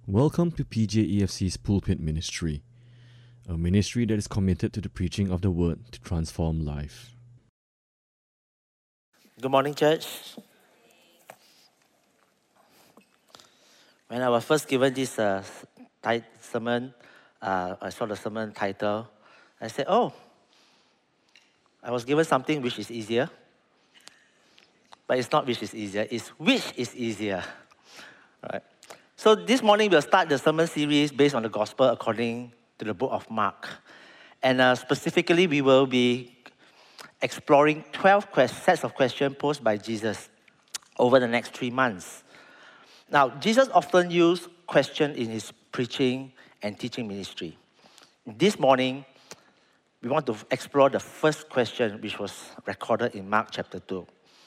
Welcome to PJEFC's Pulpit Ministry, a ministry that is committed to the preaching of the Word to transform life. Good morning, church. When I was first given this sermon, I saw the sermon title. I said, I was given something which is easier. But it's not which is easier, it's which is easier. Right. So this morning we'll start the sermon series based on the Gospel according to the book of Mark. And specifically, we will be exploring 12 sets of questions posed by Jesus over the next 3 months. Now, Jesus often used questions in his preaching and teaching ministry. This morning, we want to explore the first question which was recorded in Mark chapter 2.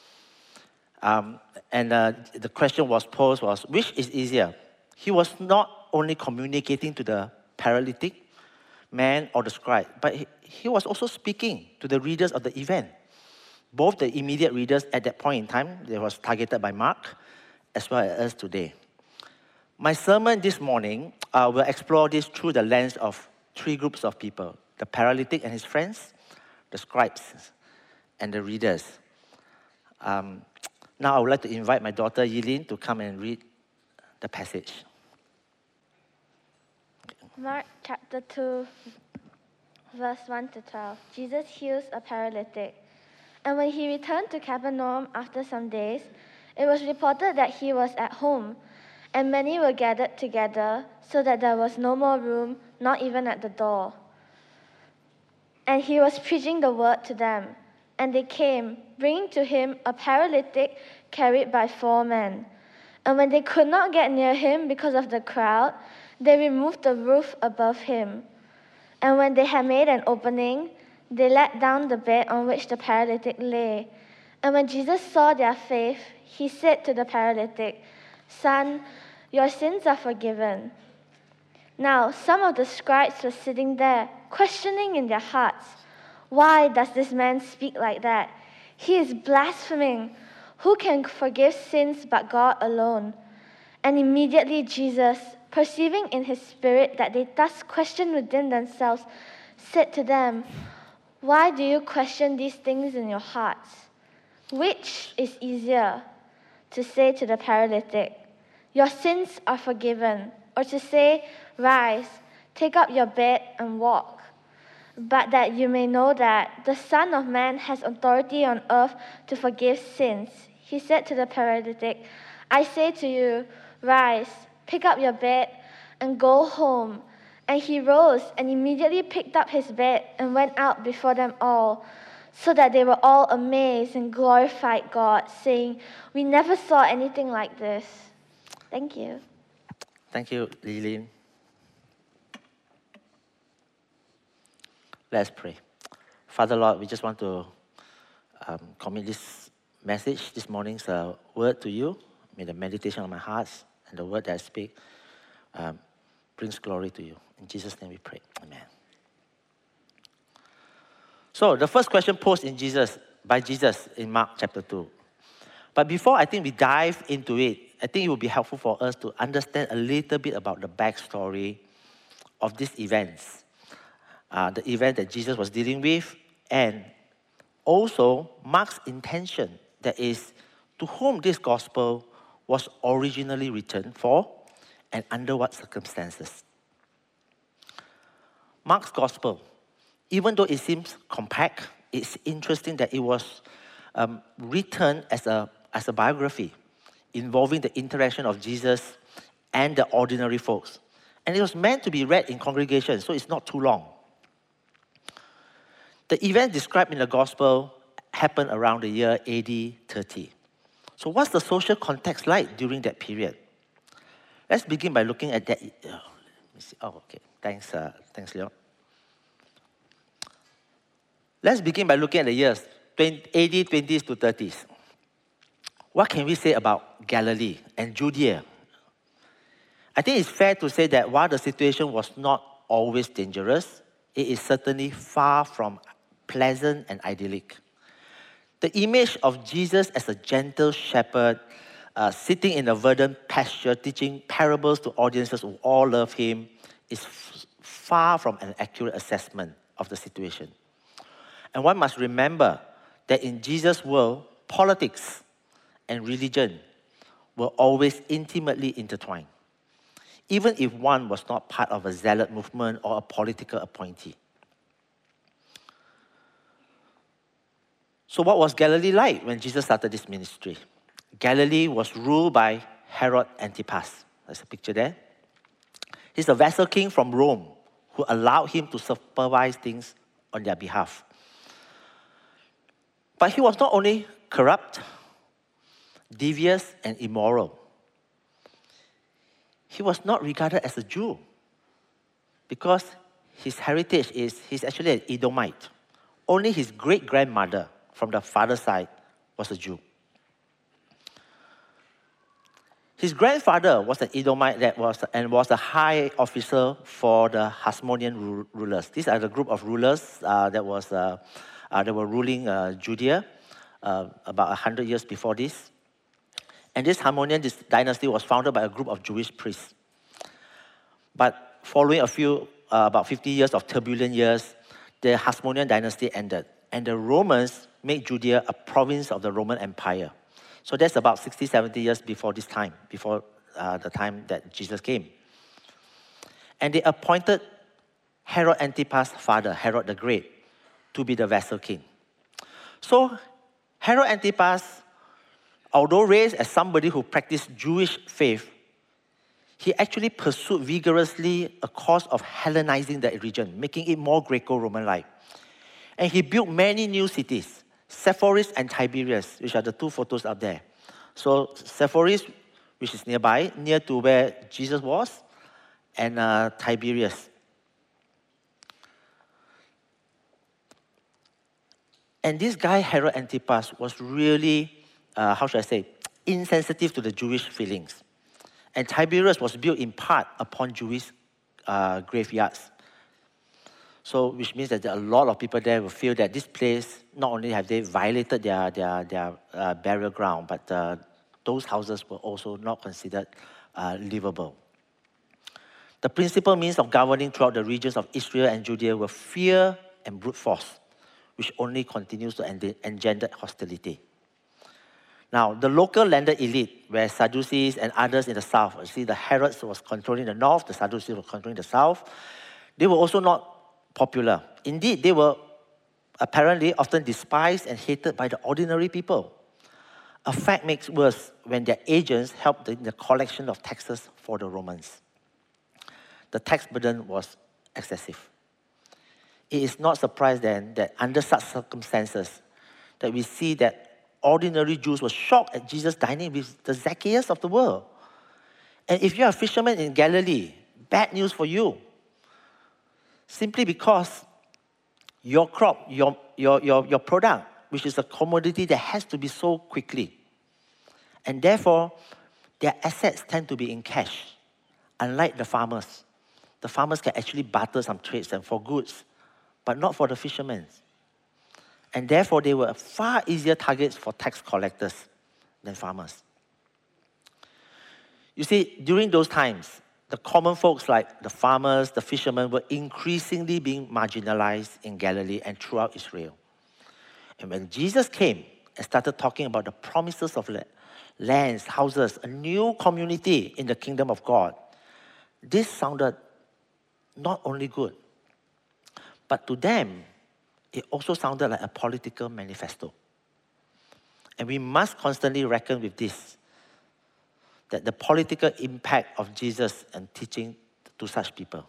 The question was posed was, which is easier? He was not only communicating to the paralytic man or the scribe, but he was also speaking to the readers of the event. Both the immediate readers at that point in time, they was targeted by Mark, as well as us today. My sermon this morning will explore this through the lens of 3 groups of people: the paralytic and his friends, the scribes, and the readers. Now I would like to invite my daughter Yilin to come and read the passage. Mark chapter 2, verse 1 to 12. Jesus heals a paralytic. And when he returned to Capernaum after some days, it was reported that he was at home, and many were gathered together, so that there was no more room, not even at the door. And he was preaching the word to them. And they came, bringing to him a paralytic carried by 4 men. And when they could not get near him because of the crowd, they removed the roof above him. And when they had made an opening, they let down the bed on which the paralytic lay. And when Jesus saw their faith, he said to the paralytic, "Son, your sins are forgiven." Now some of the scribes were sitting there, questioning in their hearts, "Why does this man speak like that? He is blaspheming. Who can forgive sins but God alone?" And immediately Jesus, perceiving in his spirit that they thus questioned within themselves, said to them, "Why do you question these things in your hearts? Which is easier, to say to the paralytic, 'Your sins are forgiven,' or to say, 'Rise, take up your bed and walk'? But that you may know that the Son of Man has authority on earth to forgive sins." He said to the paralytic, "I say to you, rise, pick up your bed, and go home." And he rose and immediately picked up his bed and went out before them all, so that they were all amazed and glorified God, saying, "We never saw anything like this." Thank you. Thank you, Lilin. Let's pray. Father, Lord, we just want to commit this message, this morning's word to you. May the meditation of my heart and the word that I speak brings glory to you. In Jesus' name we pray. Amen. So the first question posed by Jesus in Mark chapter 2. But before I think we dive into it, I think it would be helpful for us to understand a little bit about the backstory of these events. The event that Jesus was dealing with, and also Mark's intention, that is, to whom this gospel was originally written for and under what circumstances. Mark's gospel, even though it seems compact, it's interesting that it was written as a biography involving the interaction of Jesus and the ordinary folks. And it was meant to be read in congregation, so it's not too long. The event described in the gospel happened around the year AD 30. So what's the social context like during that period? Let's begin by looking at that. Thanks, Leon. Let's begin by looking at the years AD 20s to 30s. What can we say about Galilee and Judea? I think it's fair to say that while the situation was not always dangerous, it is certainly far from pleasant and idyllic. The image of Jesus as a gentle shepherd sitting in a verdant pasture, teaching parables to audiences who all love him, is far from an accurate assessment of the situation. And one must remember that in Jesus' world, politics and religion were always intimately intertwined, even if one was not part of a zealot movement or a political appointee. So what was Galilee like when Jesus started this ministry? Galilee was ruled by Herod Antipas. There's a picture there. He's a vassal king from Rome who allowed him to supervise things on their behalf. But he was not only corrupt, devious, and immoral. He was not regarded as a Jew because his heritage is he's actually an Edomite. Only his great-grandmother from the father's side was a Jew. His grandfather was an Edomite that was a high officer for the Hasmonean rulers. These are the group of rulers that were ruling Judea about 100 years before this. And this Hasmonean dynasty was founded by a group of Jewish priests. But following about 50 years of turbulent years, the Hasmonean dynasty ended. And the Romans made Judea a province of the Roman Empire. So that's about 60, 70 years before this time, before the time that Jesus came. And they appointed Herod Antipas' father, Herod the Great, to be the vassal king. So Herod Antipas, although raised as somebody who practiced Jewish faith, he actually pursued vigorously a cause of Hellenizing the region, making it more Greco-Roman-like. And he built many new cities, Sepphoris and Tiberias, which are the two photos up there. So Sepphoris, which is nearby, near to where Jesus was, and Tiberias. And this guy, Herod Antipas, was really, insensitive to the Jewish feelings. And Tiberias was built in part upon Jewish graveyards. So, which means that there are a lot of people there who feel that this place, not only have they violated their burial ground, but those houses were also not considered livable. The principal means of governing throughout the regions of Israel and Judea were fear and brute force, which only continues to engender hostility. Now, the local landed elite, where Sadducees and others in the south, you see the Herods was controlling the north, the Sadducees were controlling the south, they were also not popular. Indeed, they were apparently often despised and hated by the ordinary people. A fact makes worse when their agents helped in the collection of taxes for the Romans. The tax burden was excessive. It is not surprising then that under such circumstances that we see that ordinary Jews were shocked at Jesus dining with the Zacchaeus of the world. And if you're a fisherman in Galilee, bad news for you. Simply because your crop, your product, which is a commodity that has to be sold quickly. And therefore, their assets tend to be in cash, unlike the farmers. The farmers can actually barter some trades and for goods, but not for the fishermen. And therefore, they were far easier targets for tax collectors than farmers. You see, during those times, the common folks like the farmers, the fishermen were increasingly being marginalized in Galilee and throughout Israel. And when Jesus came and started talking about the promises of lands, houses, a new community in the kingdom of God, this sounded not only good, but to them, it also sounded like a political manifesto. And we must constantly reckon with this, that the political impact of Jesus and teaching to such people.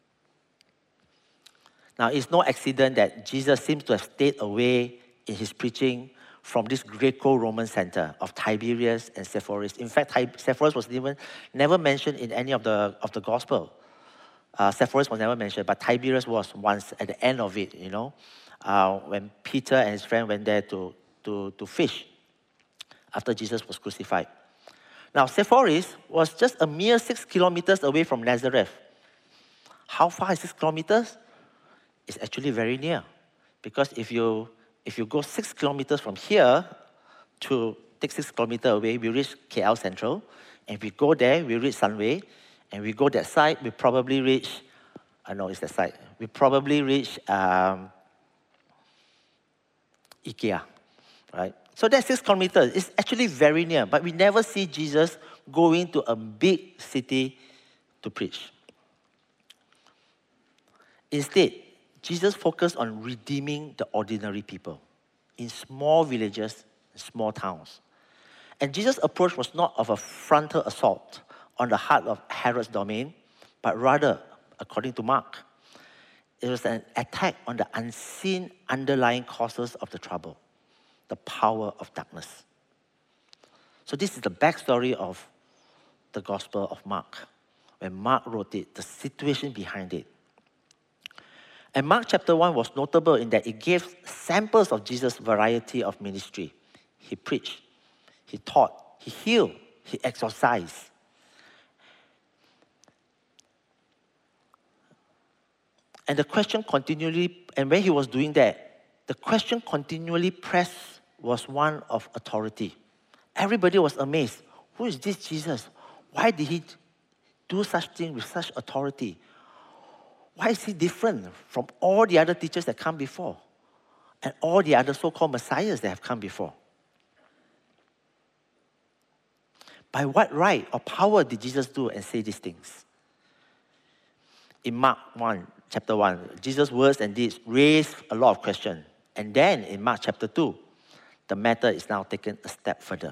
Now, it's no accident that Jesus seems to have stayed away in his preaching from this Greco-Roman center of Tiberias and Sepphoris. In fact, Sepphoris was never mentioned in any of the gospel. Sepphoris was never mentioned, but Tiberias was once at the end of it, when Peter and his friend went there to fish after Jesus was crucified. Now, Sepphoris was just a mere 6 kilometers away from Nazareth. How far is 6 kilometers? It's actually very near. Because if you go 6 kilometers from here to takes 6 kilometers away, we reach KL Central. And if we go there, we reach Sunway. And we go that side, we probably reach, no, it's that side. We probably reach IKEA, right? So that's 6 kilometers. It's actually very near, but we never see Jesus going to a big city to preach. Instead, Jesus focused on redeeming the ordinary people in small villages, small towns. And Jesus' approach was not of a frontal assault on the heart of Herod's domain, but rather, according to Mark, it was an attack on the unseen underlying causes of the trouble, the power of darkness. So this is the backstory of the Gospel of Mark. When Mark wrote it, the situation behind it. And Mark chapter 1 was notable in that it gave samples of Jesus' variety of ministry. He preached, he taught, he healed, he exorcised. And the question continually, and when he was doing that, the question continually pressed was one of authority. Everybody was amazed. Who is this Jesus? Why did he do such thing with such authority? Why is he different from all the other teachers that come before? And all the other so-called messiahs that have come before? By what right or power did Jesus do and say these things? In Mark 1, chapter 1, Jesus' words and deeds raised a lot of questions. And then in Mark chapter 2, the matter is now taken a step further.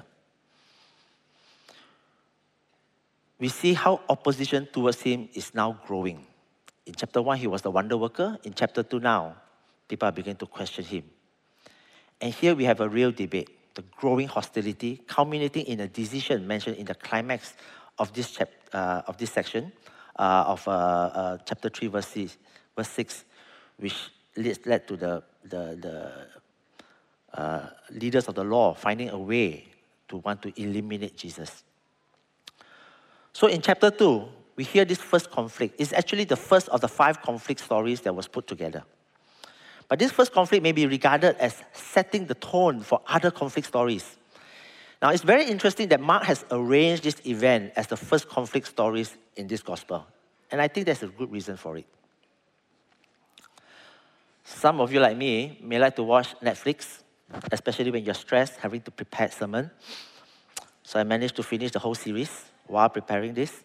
We see how opposition towards him is now growing. In chapter 1, he was the wonder worker. In chapter 2 now, people are beginning to question him. And here we have a real debate, the growing hostility culminating in a decision mentioned in the climax of this section of chapter 3, verse 6, which led to the leaders of the law finding a way to want to eliminate Jesus. So in chapter 2, we hear this first conflict. It's actually the first of the 5 conflict stories that was put together. But this first conflict may be regarded as setting the tone for other conflict stories. Now, it's very interesting that Mark has arranged this event as the first conflict stories in this gospel. And I think there's a good reason for it. Some of you, like me, may like to watch Netflix, especially when you're stressed, having to prepare a sermon. So I managed to finish the whole series while preparing this.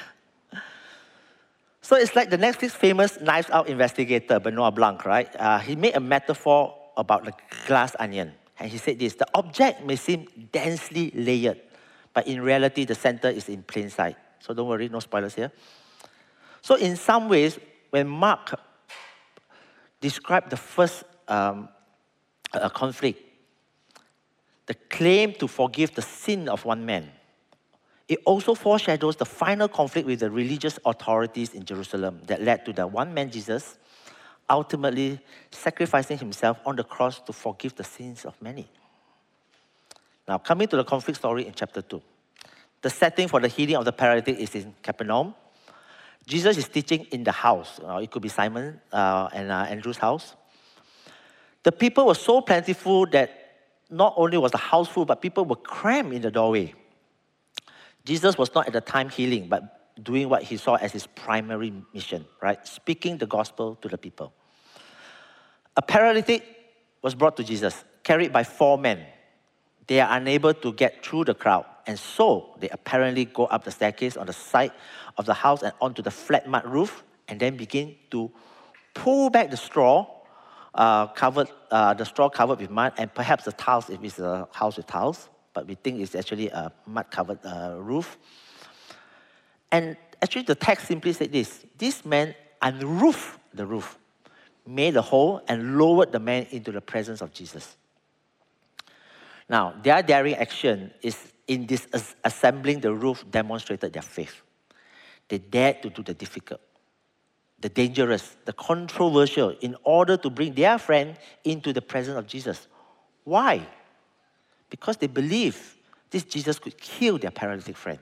So it's like the Netflix famous Knives Out investigator, Benoit Blanc, right? He made a metaphor about the glass onion. And he said this: the object may seem densely layered, but in reality, the center is in plain sight. So don't worry, no spoilers here. So in some ways, when Mark described the first conflict, the claim to forgive the sin of one man, it also foreshadows the final conflict with the religious authorities in Jerusalem that led to the one man Jesus ultimately sacrificing himself on the cross to forgive the sins of many. Now, coming to the conflict story in chapter 2. The setting for the healing of the paralytic is in Capernaum. Jesus is teaching in the house. It could be Simon and Andrew's house. The people were so plentiful that not only was the house full, but people were crammed in the doorway. Jesus was not at the time healing, but doing what he saw as his primary mission, right? Speaking the gospel to the people. A paralytic was brought to Jesus, carried by 4 men. They are unable to get through the crowd, and so they apparently go up the staircase on the side of the house and onto the flat mud roof, and then begin to pull back the straw, covered with mud, and perhaps the tiles if it's a house with tiles. But we think it's actually a mud-covered roof. And actually the text simply said this: this man unroofed the roof, made a hole, and lowered the man into the presence of Jesus. Now, their daring action is in this assembling the roof demonstrated their faith. They dared to do the difficult, the dangerous, the controversial in order to bring their friend into the presence of Jesus. Why? Because they believed this Jesus could heal their paralytic friend.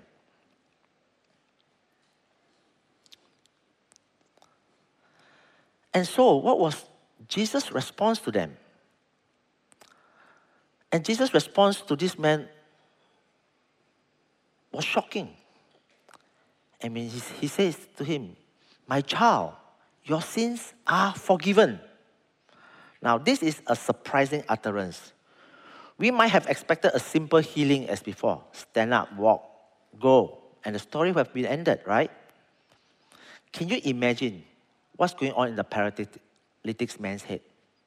And so, what was Jesus' response to them? And Jesus' response to this man was shocking. And when he says to him, "My child, your sins are forgiven." Now, this is a surprising utterance. We might have expected a simple healing as before. Stand up, walk, go. And the story would have been ended, right? Can you imagine what's going on in the paralytic man's head?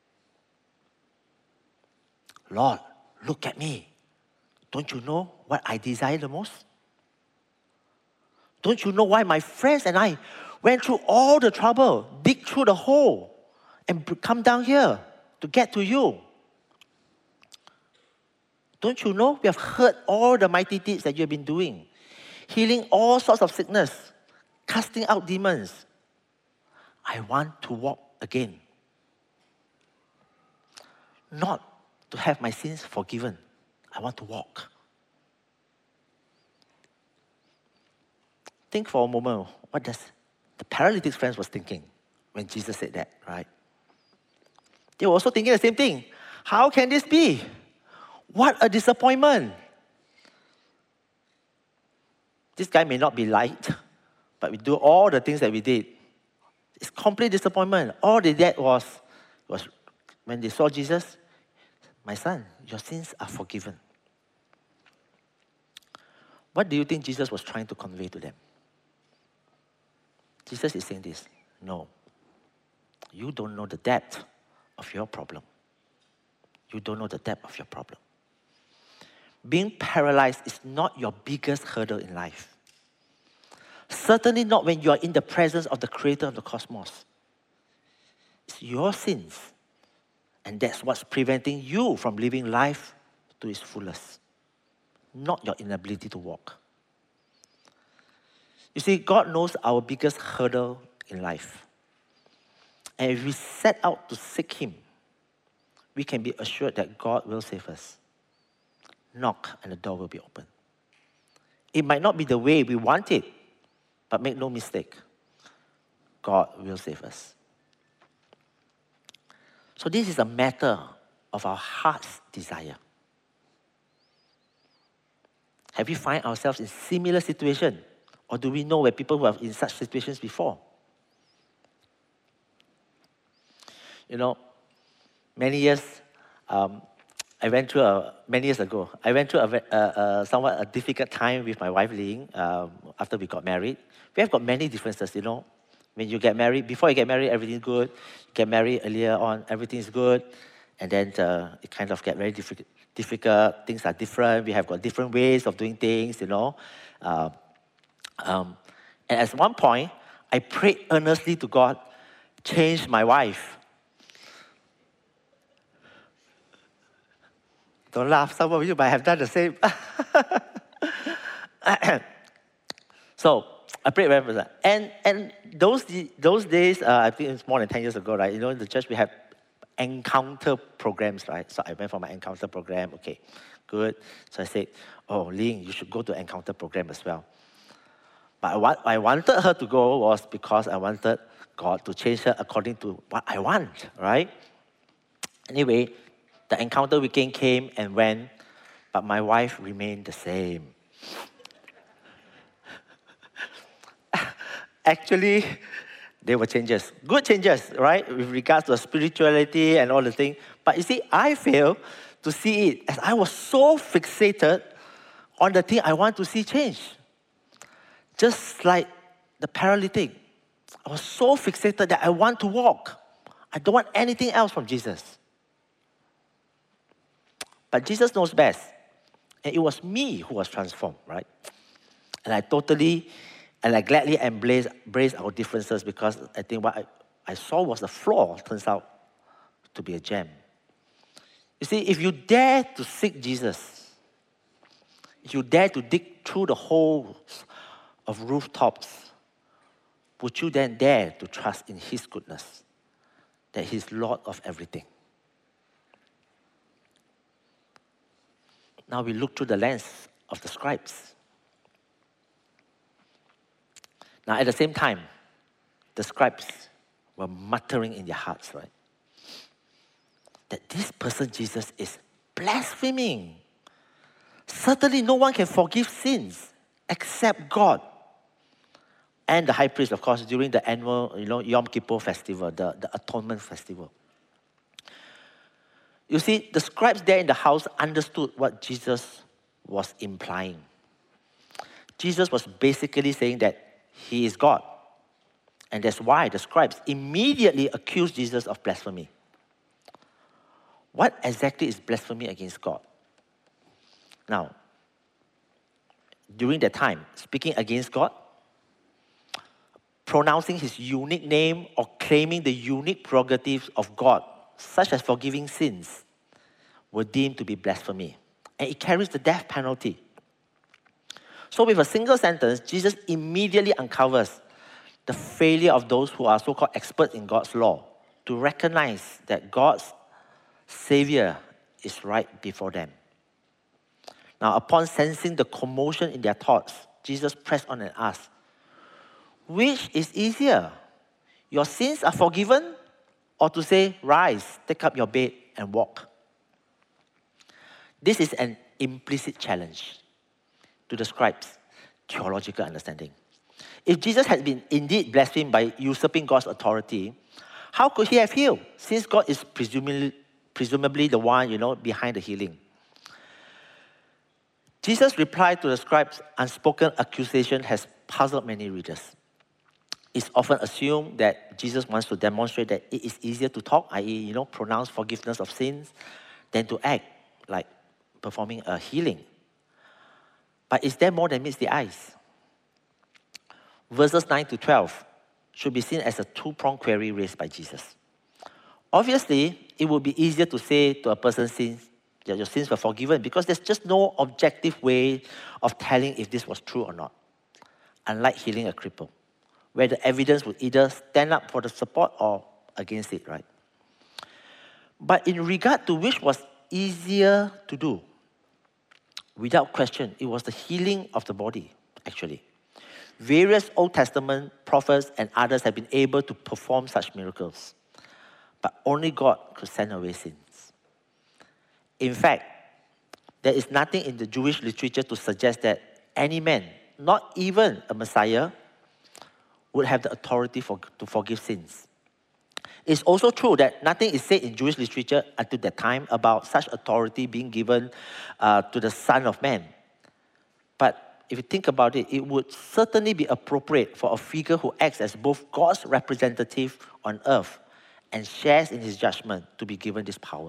"Lord, look at me. Don't you know what I desire the most? Don't you know why my friends and I went through all the trouble, dig through the hole, and come down here to get to you? Don't you know we have heard all the mighty deeds that you have been doing, healing all sorts of sickness, casting out demons? I want to walk again. Not to have my sins forgiven. I want to walk." Think for a moment, what does the paralytic friends was thinking when Jesus said that, right? They were also thinking the same thing. How can this be? What a disappointment. This guy may not be liked, but we do all the things that we did. It's complete disappointment. All they did was when they saw Jesus, "My son, your sins are forgiven." What do you think Jesus was trying to convey to them? Jesus is saying this: "No, you don't know the depth of your problem. You don't know the depth of your problem. Being paralyzed is not your biggest hurdle in life. Certainly not when you are in the presence of the creator of the cosmos. It's your sins. And that's what's preventing you from living life to its fullest. Not your inability to walk." You see, God knows our biggest hurdle in life. And if we set out to seek Him, we can be assured that God will save us. Knock and the door will be open. It might not be the way we want it, but make no mistake, God will save us. So this is a matter of our heart's desire. Have we find ourselves in similar situation? Or do we know where people who are in such situations before? You know, many years ago, I went through a somewhat difficult time with my wife Ling after we got married. We have got many differences, you know. When you get married, before you get married, everything's good. You get married earlier on, everything's good. And then it kind of get very difficult. Things are different. We have got different ways of doing things, you know. And at one point, I prayed earnestly to God, change my wife. Don't laugh, some of you might have done the same. So I prayed very much. And those days, I think it's more than 10 years ago, right? You know, in the church we have encounter programs, right? So I went for my encounter program. Okay, good. So I said, "Oh, Ling, you should go to encounter program as well." But what I wanted her to go was because I wanted God to change her according to what I want, right? Anyway, the encounter weekend came and went, but my wife remained the same. Actually, there were changes, good changes, right? With regards to spirituality and all the things. But you see, I failed to see it as I was so fixated on the thing I want to see change. Just like the paralytic, I was so fixated that I want to walk. I don't want anything else from Jesus. But Jesus knows best. And it was me who was transformed, right? And I gladly embraced our differences because I think what I saw was a flaw, turns out to be a gem. You see, if you dare to seek Jesus, if you dare to dig through the holes of rooftops, would you then dare to trust in His goodness, that He's Lord of everything? Now we look through the lens of the scribes. Now at the same time, the scribes were muttering in their hearts, right? That this person, Jesus, is blaspheming. Certainly no one can forgive sins except God and the high priest, of course, during the annual, Yom Kippur festival, the atonement festival. You see, the scribes there in the house understood what Jesus was implying. Jesus was basically saying that he is God. And that's why the scribes immediately accused Jesus of blasphemy. What exactly is blasphemy against God? Now, during that time, speaking against God, pronouncing his unique name or claiming the unique prerogatives of God, such as forgiving sins, were deemed to be blasphemy. And it carries the death penalty. So with a single sentence, Jesus immediately uncovers the failure of those who are so-called experts in God's law to recognize that God's Savior is right before them. Now, upon sensing the commotion in their thoughts, Jesus pressed on and asked, which is easier? Your sins are forgiven, or to say, rise, take up your bed and walk? This is an implicit challenge to the scribes' theological understanding. If Jesus had been indeed blasphemed by usurping God's authority, how could he have healed, since God is presumably the one, behind the healing? Jesus' reply to the scribes' unspoken accusation has puzzled many readers. It's often assumed that Jesus wants to demonstrate that it is easier to talk, i.e., pronounce forgiveness of sins, than to act, like performing a healing. But is there more than meets the eyes? Verses 9 to 12 should be seen as a two-pronged query raised by Jesus. Obviously, it would be easier to say to a person's sins that your sins were forgiven because there's just no objective way of telling if this was true or not. Unlike healing a cripple, where the evidence would either stand up for the support or against it, right? But in regard to which was easier to do, without question, it was the healing of the body, actually. Various Old Testament prophets and others have been able to perform such miracles, but only God could send away sins. In fact, there is nothing in the Jewish literature to suggest that any man, not even a Messiah, would have the authority to forgive sins. It's also true that nothing is said in Jewish literature until that time about such authority being given to the Son of Man. But if you think about it, it would certainly be appropriate for a figure who acts as both God's representative on earth and shares in his judgment to be given this power.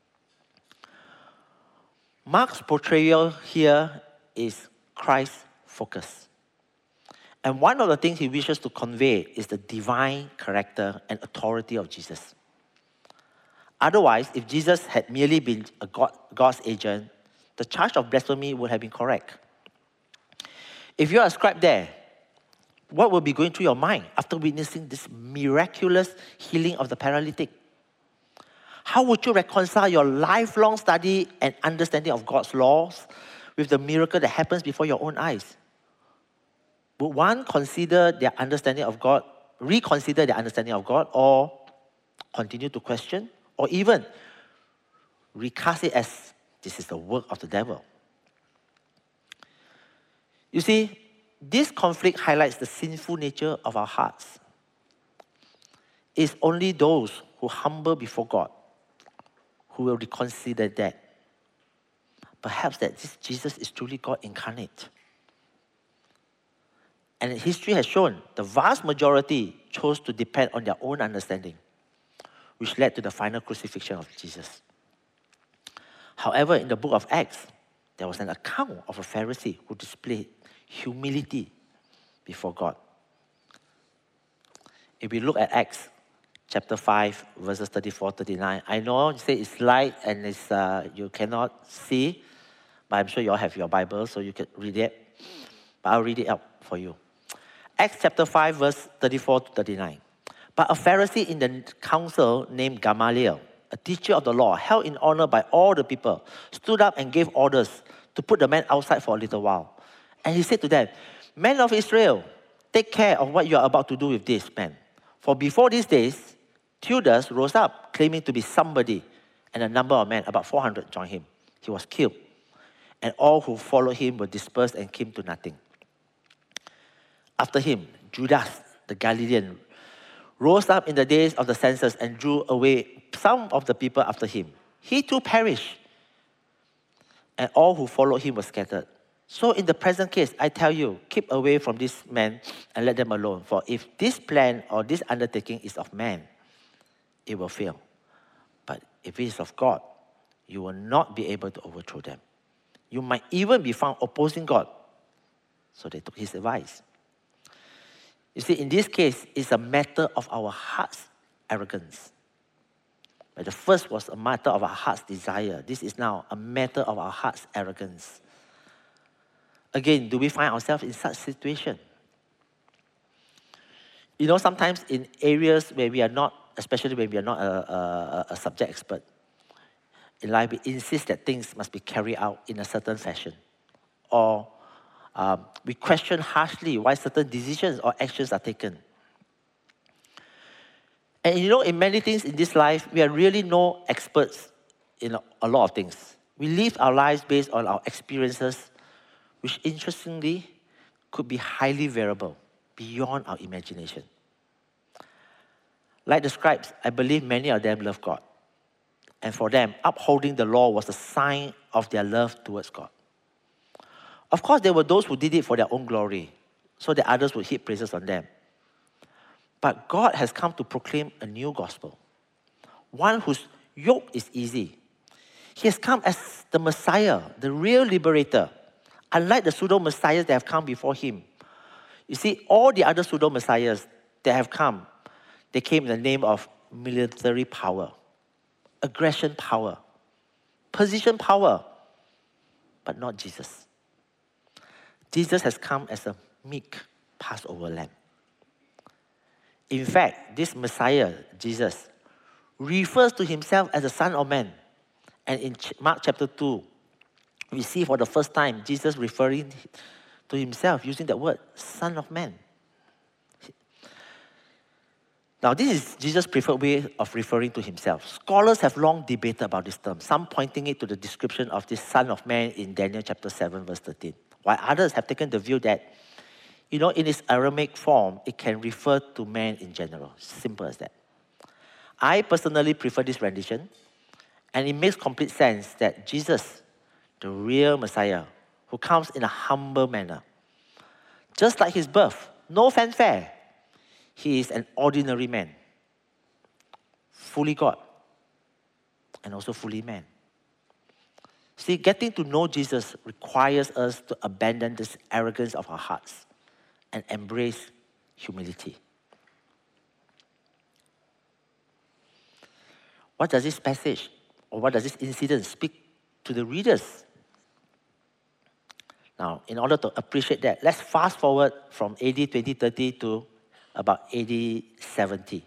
Mark's portrayal here is Christ's focus. And one of the things he wishes to convey is the divine character and authority of Jesus. Otherwise, if Jesus had merely been a God's agent, the charge of blasphemy would have been correct. If you're a scribe there, what will be going through your mind after witnessing this miraculous healing of the paralytic? How would you reconcile your lifelong study and understanding of God's laws with the miracle that happens before your own eyes? Would one consider their understanding of God, reconsider their understanding of God, or continue to question, or even recast it as this is the work of the devil? You see, this conflict highlights the sinful nature of our hearts. It's only those who humble before God who will reconsider that. Perhaps that this Jesus is truly God incarnate. And history has shown the vast majority chose to depend on their own understanding, which led to the final crucifixion of Jesus. However, in the book of Acts, there was an account of a Pharisee who displayed humility before God. If we look at Acts chapter 5, verses 34-39, I know you say it's light and it's, you cannot see, but I'm sure you all have your Bible, so you can read it. But I'll read it out for you. Acts chapter 5, verse 34-39. But a Pharisee in the council named Gamaliel, a teacher of the law, held in honor by all the people, stood up and gave orders to put the man outside for a little while. And he said to them, "Men of Israel, take care of what you are about to do with this man. For before these days, Theudas rose up, claiming to be somebody, and a number of men, about 400, joined him. He was killed, and all who followed him were dispersed and came to nothing. after him, Judas the Galilean, rose up in the days of the census and drew away some of the people after him. He too perished, and all who followed him were scattered. So in the present case, I tell you, keep away from this man and let them alone. For if this plan or this undertaking is of man, it will fail. But if it is of God, you will not be able to overthrow them. You might even be found opposing God. So they took his advice. You see, in this case, it's a matter of our heart's arrogance. But the first was a matter of our heart's desire. This is now a matter of our heart's arrogance. Again, do we find ourselves in such situation? You know, sometimes in areas where we are not, especially when we are not a subject expert in life, we insist that things must be carried out in a certain fashion. Or we question harshly why certain decisions or actions are taken. And you know, in many things in this life, we are really no experts in a lot of things. We live our lives based on our experiences, which interestingly could be highly variable, beyond our imagination. Like the scribes, I believe many of them love God. And for them, upholding the law was a sign of their love towards God. Of course, there were those who did it for their own glory, so that others would heap praises on them. But God has come to proclaim a new gospel, one whose yoke is easy. He has come as the Messiah, the real liberator, unlike the pseudo-messiahs that have come before him. You see, all the other pseudo-messiahs that have come, they came in the name of military power, aggression power, position power, but not Jesus. Jesus has come as a meek Passover lamb. In fact, this Messiah, Jesus, refers to himself as the Son of Man. And in Mark chapter 2, we see for the first time Jesus referring to himself using that word, Son of Man. Now, this is Jesus' preferred way of referring to himself. Scholars have long debated about this term, some pointing it to the description of this Son of Man in Daniel chapter 7, verse 13, while others have taken the view that, you know, in its Aramaic form, it can refer to man in general. Simple as that. I personally prefer this rendition, and it makes complete sense that Jesus, the real Messiah, who comes in a humble manner, just like his birth, no fanfare, he is an ordinary man, fully God, and also fully man. See, getting to know Jesus requires us to abandon this arrogance of our hearts and embrace humility. What does this passage, or what does this incident speak to the readers? Now, in order to appreciate that, let's fast forward from AD 2030 to about AD 70,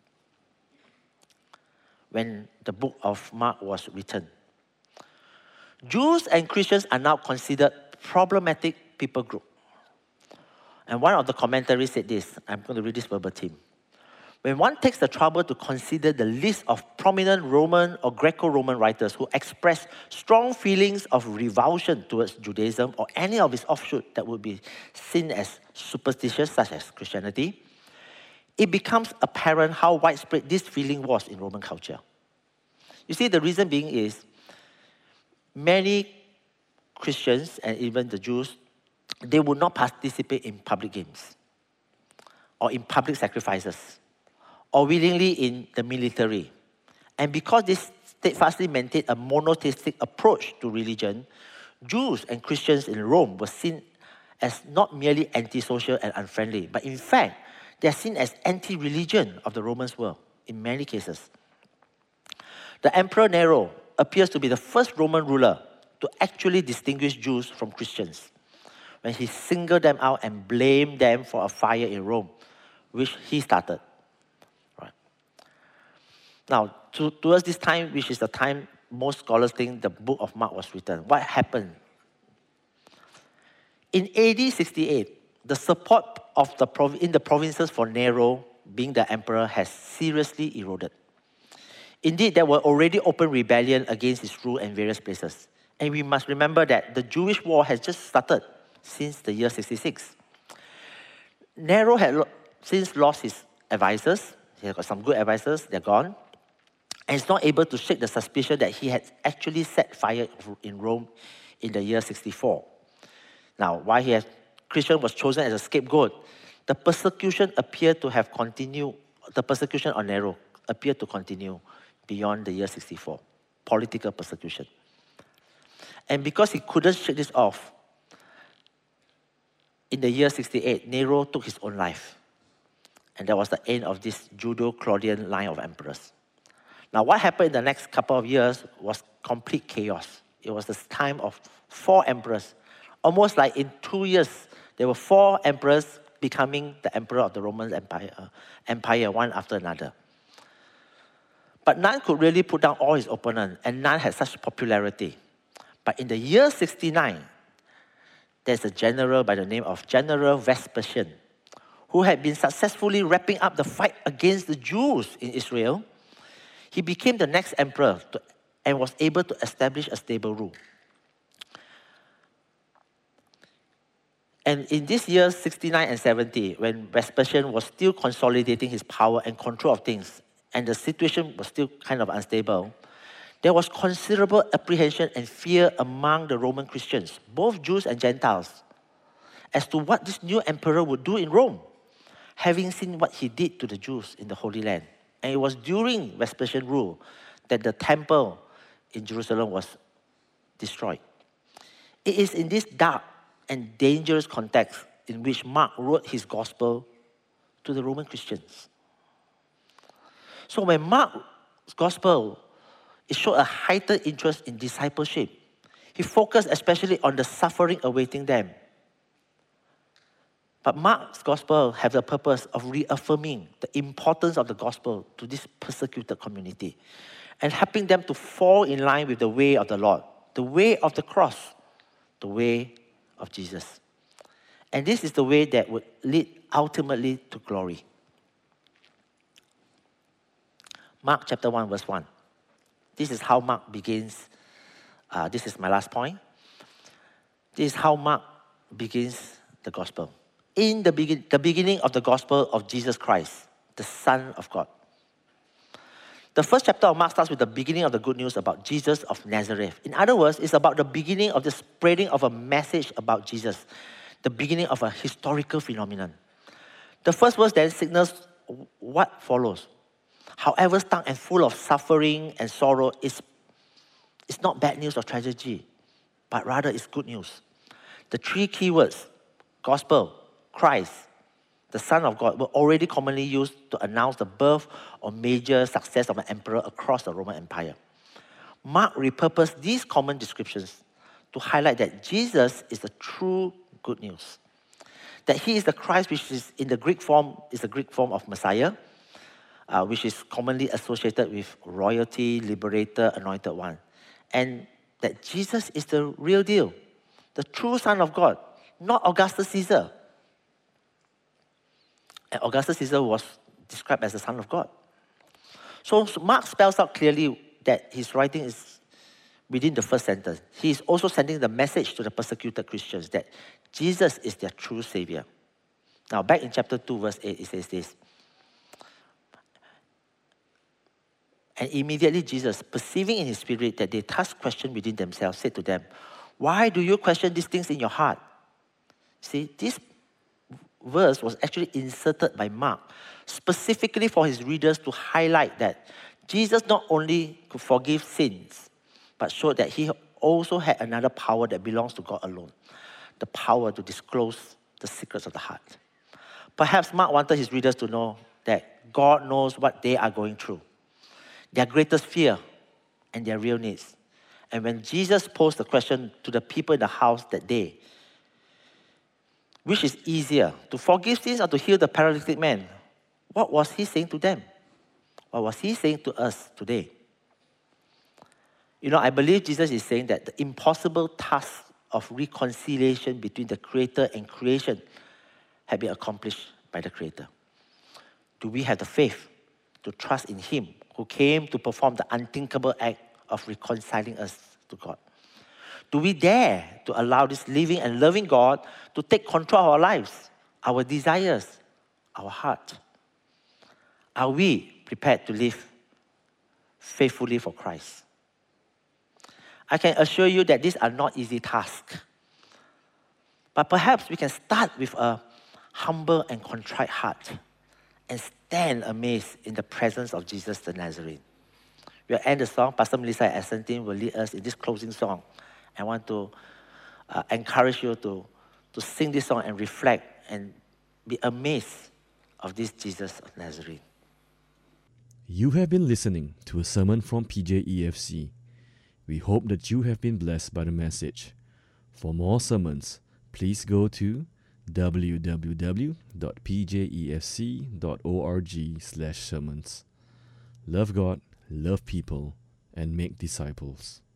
when the book of Mark was written. Jews and Christians are now considered problematic people group. And one of the commentaries said this, I'm going to read this verbatim. When one takes the trouble to consider the list of prominent Roman or Greco-Roman writers who express strong feelings of revulsion towards Judaism or any of its offshoot that would be seen as superstitious, such as Christianity, it becomes apparent how widespread this feeling was in Roman culture. You see, the reason being is many Christians and even the Jews, they would not participate in public games or in public sacrifices or willingly in the military. And because they steadfastly maintained a monotheistic approach to religion, Jews and Christians in Rome were seen as not merely antisocial and unfriendly, but in fact, they are seen as anti-religion of the Roman world in many cases. The Emperor Nero appears to be the first Roman ruler to actually distinguish Jews from Christians when he singled them out and blamed them for a fire in Rome, which he started. Right. Now, towards this time, which is the time most scholars think the book of Mark was written, what happened? In AD 68, the support of in the provinces for Nero, being the emperor, has seriously eroded. Indeed, there were already open rebellion against his rule in various places. And we must remember that the Jewish war has just started since the year 66. Nero had since lost his advisors. He had got some good advisors, they're gone. And he's not able to shake the suspicion that he had actually set fire in Rome in the year 64. Now, while Christian was chosen as a scapegoat, the persecution appeared to have continued, the persecution on Nero appeared to continue beyond the year 64, political persecution. And because he couldn't shake this off, in the year 68, Nero took his own life. And that was the end of this Judeo-Claudian line of emperors. Now, what happened in the next couple of years was complete chaos. It was the time of 4 emperors. Almost like in 2 years, there were 4 emperors becoming the emperor of the Roman Empire, one after another. But none could really put down all his opponents, and none had such popularity. But in the year 69, there's a general by the name of General Vespasian, who had been successfully wrapping up the fight against the Jews in Israel. He became the next emperor and was able to establish a stable rule. And in these years 69 and 70, when Vespasian was still consolidating his power and control of things, and the situation was still kind of unstable, there was considerable apprehension and fear among the Roman Christians, both Jews and Gentiles, as to what this new emperor would do in Rome, having seen what he did to the Jews in the Holy Land. And it was during Vespasian's rule that the temple in Jerusalem was destroyed. It is in this dark and dangerous context in which Mark wrote his gospel to the Roman Christians. So when Mark's gospel, it showed a heightened interest in discipleship. He focused especially on the suffering awaiting them. But Mark's gospel has the purpose of reaffirming the importance of the gospel to this persecuted community and helping them to fall in line with the way of the Lord, the way of the cross, the way of Jesus. And this is the way that would lead ultimately to glory. Mark chapter 1, verse 1. This is how Mark begins. This is my last point. This is how Mark begins the gospel. In the beginning of the gospel of Jesus Christ, the Son of God. The first chapter of Mark starts with the beginning of the good news about Jesus of Nazareth. In other words, it's about the beginning of the spreading of a message about Jesus, the beginning of a historical phenomenon. The first verse then signals what follows. However stuck and full of suffering and sorrow, it's not bad news or tragedy, but rather it's good news. The 3 key words, gospel, Christ, the Son of God, were already commonly used to announce the birth or major success of an emperor across the Roman Empire. Mark repurposed these common descriptions to highlight that Jesus is the true good news. That he is the Christ, which is in the Greek form, is the Greek form of Messiah, which is commonly associated with royalty, liberator, anointed one. And that Jesus is the real deal, the true Son of God, not Augustus Caesar. And Augustus Caesar was described as the Son of God. So Mark spells out clearly that his writing is within the first sentence. He is also sending the message to the persecuted Christians that Jesus is their true Savior. Now back in chapter 2, verse 8, it says this. And immediately Jesus, perceiving in his spirit that they thus questioned within themselves, said to them, "Why do you question these things in your heart?" See, this verse was actually inserted by Mark, specifically for his readers to highlight that Jesus not only could forgive sins, but showed that he also had another power that belongs to God alone, the power to disclose the secrets of the heart. Perhaps Mark wanted his readers to know that God knows what they are going through, their greatest fear, and their real needs. And when Jesus posed the question to the people in the house that day, which is easier, to forgive sins or to heal the paralytic man, what was he saying to them? What was he saying to us today? You know, I believe Jesus is saying that the impossible task of reconciliation between the Creator and creation had been accomplished by the Creator. Do we have the faith to trust in Him who came to perform the unthinkable act of reconciling us to God? Do we dare to allow this living and loving God to take control of our lives, our desires, our heart. Are we prepared to live faithfully for Christ? I can assure you that these are not easy tasks. But perhaps we can start with a humble and contrite heart and stand amazed in the presence of Jesus the Nazarene. We'll end the song. Pastor Melissa and Ascent team will lead us in this closing song. I want to encourage you to sing this song and reflect and be amazed of this Jesus of Nazarene. You have been listening to a sermon from PJEFC. We hope that you have been blessed by the message. For more sermons, please go to www.pjefc.org/sermons. Love God, love people, and make disciples.